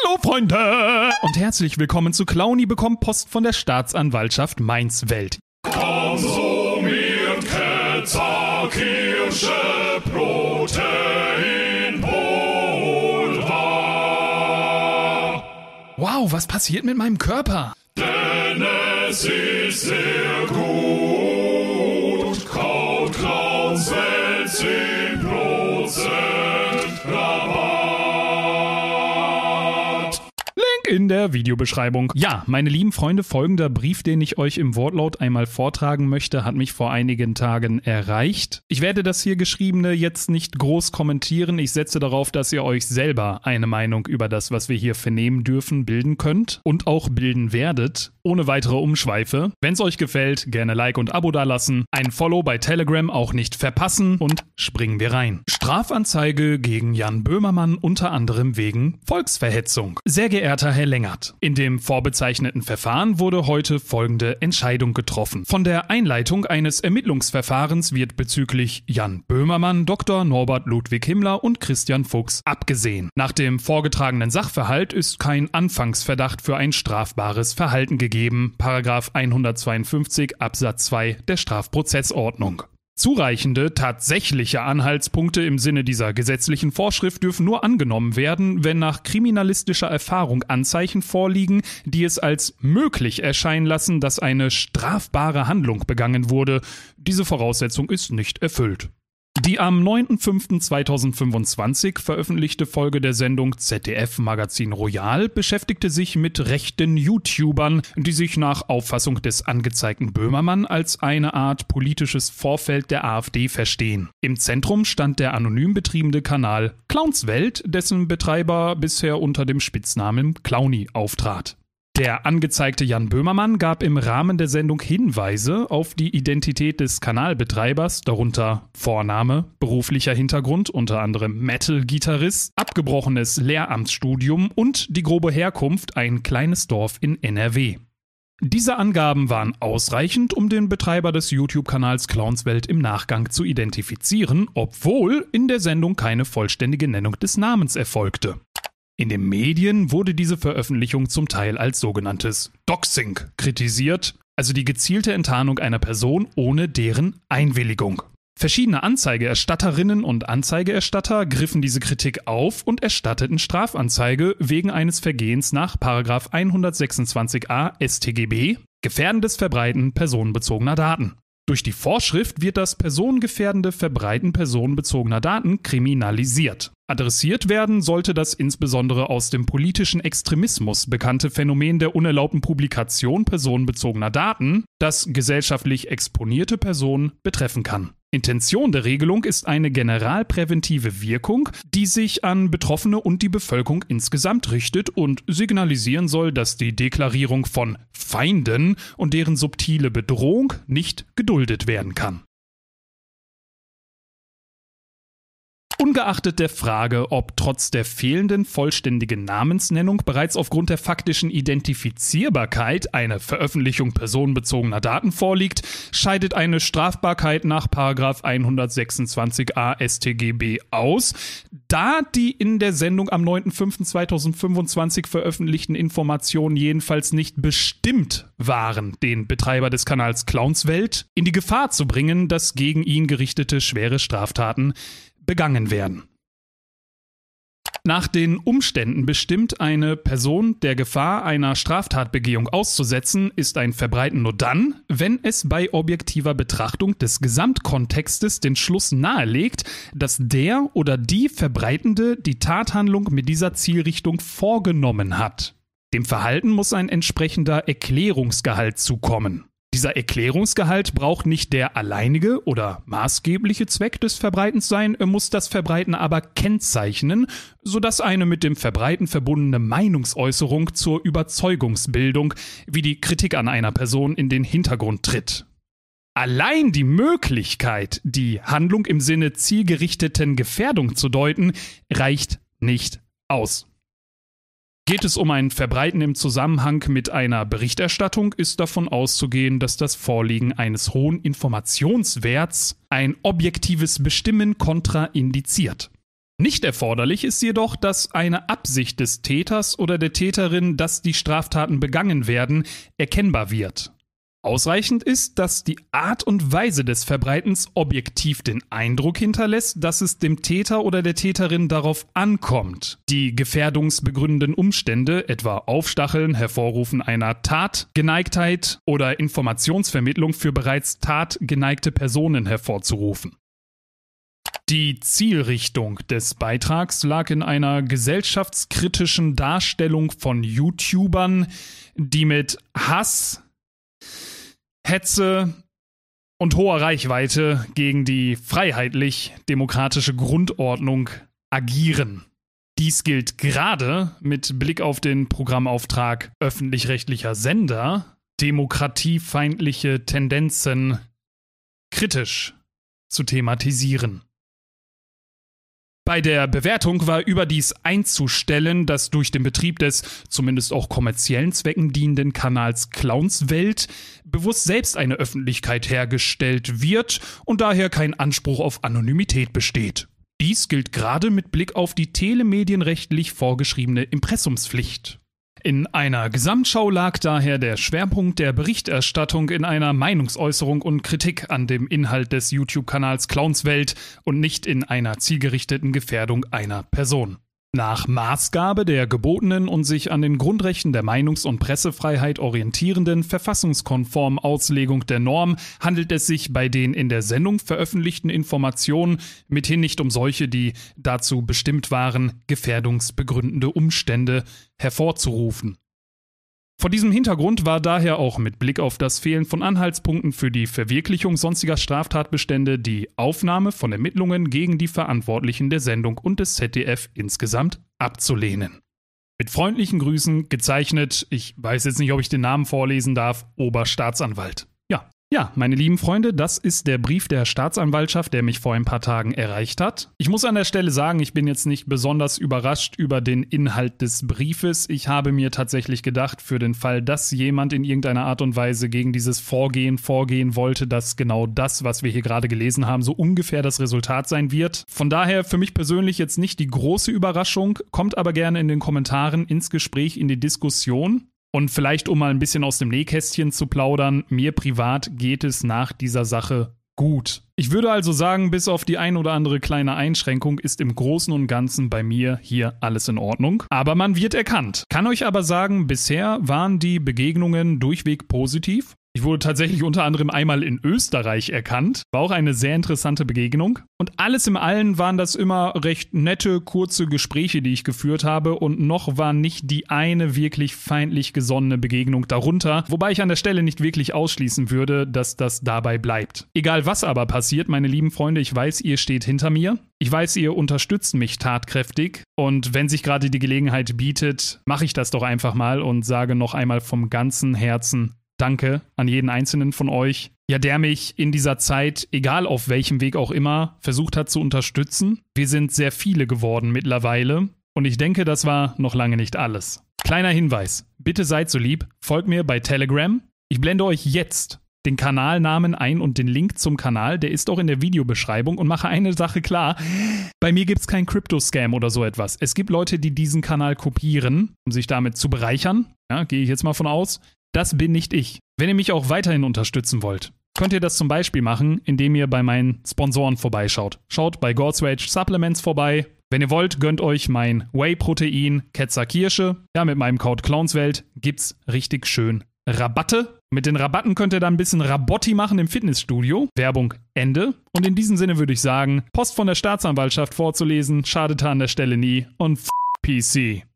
Hallo Freunde und herzlich willkommen zu Clowny bekommt Post von der Staatsanwaltschaft Mainz-Welt. Konsumiert Ketzer, Kirsche, Proteinpulver. Wow, was passiert mit meinem Körper? Denn es ist sehr gut. Kaut Clowns Welt 10% Rabatt. In der Videobeschreibung. Ja, meine lieben Freunde, folgender Brief, den ich euch im Wortlaut einmal vortragen möchte, hat mich vor einigen Tagen erreicht. Ich werde das hier Geschriebene jetzt nicht groß kommentieren. Ich setze darauf, dass ihr euch selber eine Meinung über das, was wir hier vernehmen dürfen, bilden könnt und auch bilden werdet. Ohne weitere Umschweife. Wenn es euch gefällt, gerne Like und Abo dalassen, ein Follow bei Telegram auch nicht verpassen und springen wir rein. Strafanzeige gegen Jan Böhmermann unter anderem wegen Volksverhetzung. Sehr geehrter Herr Lengert, in dem vorbezeichneten Verfahren wurde heute folgende Entscheidung getroffen. Von der Einleitung eines Ermittlungsverfahrens wird bezüglich Jan Böhmermann, Dr. Norbert Ludwig Himmler und Christian Fuchs abgesehen. Nach dem vorgetragenen Sachverhalt ist kein Anfangsverdacht für ein strafbares Verhalten gegeben. Paragraph 152 Absatz 2 der Strafprozessordnung. Zureichende tatsächliche Anhaltspunkte im Sinne dieser gesetzlichen Vorschrift dürfen nur angenommen werden, wenn nach kriminalistischer Erfahrung Anzeichen vorliegen, die es als möglich erscheinen lassen, dass eine strafbare Handlung begangen wurde. Diese Voraussetzung ist nicht erfüllt. Die am 9.05.2025 veröffentlichte Folge der Sendung ZDF Magazin Royal beschäftigte sich mit rechten YouTubern, die sich nach Auffassung des angezeigten Böhmermann als eine Art politisches Vorfeld der AfD verstehen. Im Zentrum stand der anonym betriebene Kanal Clowns Welt, dessen Betreiber bisher unter dem Spitznamen Clowny auftrat. Der angezeigte Jan Böhmermann gab im Rahmen der Sendung Hinweise auf die Identität des Kanalbetreibers, darunter Vorname, beruflicher Hintergrund, unter anderem Metal-Gitarrist, abgebrochenes Lehramtsstudium und die grobe Herkunft, ein kleines Dorf in NRW. Diese Angaben waren ausreichend, um den Betreiber des YouTube-Kanals Clowns Welt im Nachgang zu identifizieren, obwohl in der Sendung keine vollständige Nennung des Namens erfolgte. In den Medien wurde diese Veröffentlichung zum Teil als sogenanntes Doxing kritisiert, also die gezielte Enttarnung einer Person ohne deren Einwilligung. Verschiedene Anzeigeerstatterinnen und Anzeigeerstatter griffen diese Kritik auf und erstatteten Strafanzeige wegen eines Vergehens nach § 126a StGB, gefährdendes Verbreiten personenbezogener Daten. Durch die Vorschrift wird das personengefährdende Verbreiten personenbezogener Daten kriminalisiert. Adressiert werden sollte das insbesondere aus dem politischen Extremismus bekannte Phänomen der unerlaubten Publikation personenbezogener Daten, das gesellschaftlich exponierte Personen betreffen kann. Intention der Regelung ist eine generalpräventive Wirkung, die sich an Betroffene und die Bevölkerung insgesamt richtet und signalisieren soll, dass die Deklarierung von Feinden und deren subtile Bedrohung nicht geduldet werden kann. Ungeachtet der Frage, ob trotz der fehlenden vollständigen Namensnennung bereits aufgrund der faktischen Identifizierbarkeit eine Veröffentlichung personenbezogener Daten vorliegt, scheidet eine Strafbarkeit nach § 126a StGB aus, da die in der Sendung am 9.05.2025 veröffentlichten Informationen jedenfalls nicht bestimmt waren, den Betreiber des Kanals Clowns Welt in die Gefahr zu bringen, dass gegen ihn gerichtete schwere Straftaten begangen werden. Nach den Umständen bestimmt eine Person der Gefahr einer Straftatbegehung auszusetzen, ist ein Verbreiten nur dann, wenn es bei objektiver Betrachtung des Gesamtkontextes den Schluss nahelegt, dass der oder die Verbreitende die Tathandlung mit dieser Zielrichtung vorgenommen hat. Dem Verhalten muss ein entsprechender Erklärungsgehalt zukommen. Dieser Erklärungsgehalt braucht nicht der alleinige oder maßgebliche Zweck des Verbreitens sein, er muss das Verbreiten aber kennzeichnen, sodass eine mit dem Verbreiten verbundene Meinungsäußerung zur Überzeugungsbildung wie die Kritik an einer Person in den Hintergrund tritt. Allein die Möglichkeit, die Handlung im Sinne zielgerichteten Gefährdung zu deuten, reicht nicht aus. Geht es um ein Verbreiten im Zusammenhang mit einer Berichterstattung, ist davon auszugehen, dass das Vorliegen eines hohen Informationswerts ein objektives Bestimmen kontraindiziert. Nicht erforderlich ist jedoch, dass eine Absicht des Täters oder der Täterin, dass die Straftaten begangen werden, erkennbar wird. Ausreichend ist, dass die Art und Weise des Verbreitens objektiv den Eindruck hinterlässt, dass es dem Täter oder der Täterin darauf ankommt. Die gefährdungsbegründenden Umstände, etwa Aufstacheln, Hervorrufen einer Tatgeneigtheit oder Informationsvermittlung für bereits tatgeneigte Personen hervorzurufen. Die Zielrichtung des Beitrags lag in einer gesellschaftskritischen Darstellung von YouTubern, die mit Hass, Hetze und hoher Reichweite gegen die freiheitlich-demokratische Grundordnung agieren. Dies gilt gerade mit Blick auf den Programmauftrag öffentlich-rechtlicher Sender, demokratiefeindliche Tendenzen kritisch zu thematisieren. Bei der Bewertung war überdies einzustellen, dass durch den Betrieb des zumindest auch kommerziellen Zwecken dienenden Kanals Clownswelt bewusst selbst eine Öffentlichkeit hergestellt wird und daher kein Anspruch auf Anonymität besteht. Dies gilt gerade mit Blick auf die telemedienrechtlich vorgeschriebene Impressumspflicht. In einer Gesamtschau lag daher der Schwerpunkt der Berichterstattung in einer Meinungsäußerung und Kritik an dem Inhalt des YouTube-Kanals Clownswelt und nicht in einer zielgerichteten Gefährdung einer Person. Nach Maßgabe der gebotenen und sich an den Grundrechten der Meinungs- und Pressefreiheit orientierenden verfassungskonformen Auslegung der Norm handelt es sich bei den in der Sendung veröffentlichten Informationen mithin nicht um solche, die dazu bestimmt waren, gefährdungsbegründende Umstände hervorzurufen. Vor diesem Hintergrund war daher auch mit Blick auf das Fehlen von Anhaltspunkten für die Verwirklichung sonstiger Straftatbestände die Aufnahme von Ermittlungen gegen die Verantwortlichen der Sendung und des ZDF insgesamt abzulehnen. Mit freundlichen Grüßen, gezeichnet, ich weiß jetzt nicht, ob ich den Namen vorlesen darf, Oberstaatsanwalt. Ja, meine lieben Freunde, das ist der Brief der Staatsanwaltschaft, der mich vor ein paar Tagen erreicht hat. Ich muss an der Stelle sagen, ich bin jetzt nicht besonders überrascht über den Inhalt des Briefes. Ich habe mir tatsächlich gedacht, für den Fall, dass jemand in irgendeiner Art und Weise gegen dieses Vorgehen wollte, dass genau das, was wir hier gerade gelesen haben, so ungefähr das Resultat sein wird. Von daher für mich persönlich jetzt nicht die große Überraschung, kommt aber gerne in den Kommentaren ins Gespräch, in die Diskussion. Und vielleicht, um mal ein bisschen aus dem Nähkästchen zu plaudern, mir privat geht es nach dieser Sache gut. Ich würde also sagen, bis auf die ein oder andere kleine Einschränkung ist im Großen und Ganzen bei mir hier alles in Ordnung. Aber man wird erkannt. Kann euch aber sagen, bisher waren die Begegnungen durchweg positiv. Ich wurde tatsächlich unter anderem einmal in Österreich erkannt. War auch eine sehr interessante Begegnung. Und alles im Allen waren das immer recht nette, kurze Gespräche, die ich geführt habe. Und noch war nicht die eine wirklich feindlich gesonnene Begegnung darunter. Wobei ich an der Stelle nicht wirklich ausschließen würde, dass das dabei bleibt. Egal was aber passiert, meine lieben Freunde, ich weiß, ihr steht hinter mir. Ich weiß, ihr unterstützt mich tatkräftig. Und wenn sich gerade die Gelegenheit bietet, mache ich das doch einfach mal und sage noch einmal vom ganzen Herzen Danke an jeden einzelnen von euch, ja, der mich in dieser Zeit, egal auf welchem Weg auch immer, versucht hat zu unterstützen. Wir sind sehr viele geworden mittlerweile und ich denke, das war noch lange nicht alles. Kleiner Hinweis, bitte seid so lieb, folgt mir bei Telegram. Ich blende euch jetzt den Kanalnamen ein und den Link zum Kanal, der ist auch in der Videobeschreibung und mache eine Sache klar, bei mir gibt es keinen Crypto-Scam oder so etwas. Es gibt Leute, die diesen Kanal kopieren, um sich damit zu bereichern, ja, gehe ich jetzt mal von aus. Das bin nicht ich. Wenn ihr mich auch weiterhin unterstützen wollt, könnt ihr das zum Beispiel machen, indem ihr bei meinen Sponsoren vorbeischaut. Schaut bei God's Rage Supplements vorbei. Wenn ihr wollt, gönnt euch mein Whey-Protein Ketzer Kirsche. Ja, mit meinem Code Clownswelt gibt's richtig schön Rabatte. Mit den Rabatten könnt ihr dann ein bisschen Rabotti machen im Fitnessstudio. Werbung Ende. Und in diesem Sinne würde ich sagen, Post von der Staatsanwaltschaft vorzulesen, schadet an der Stelle nie und PC.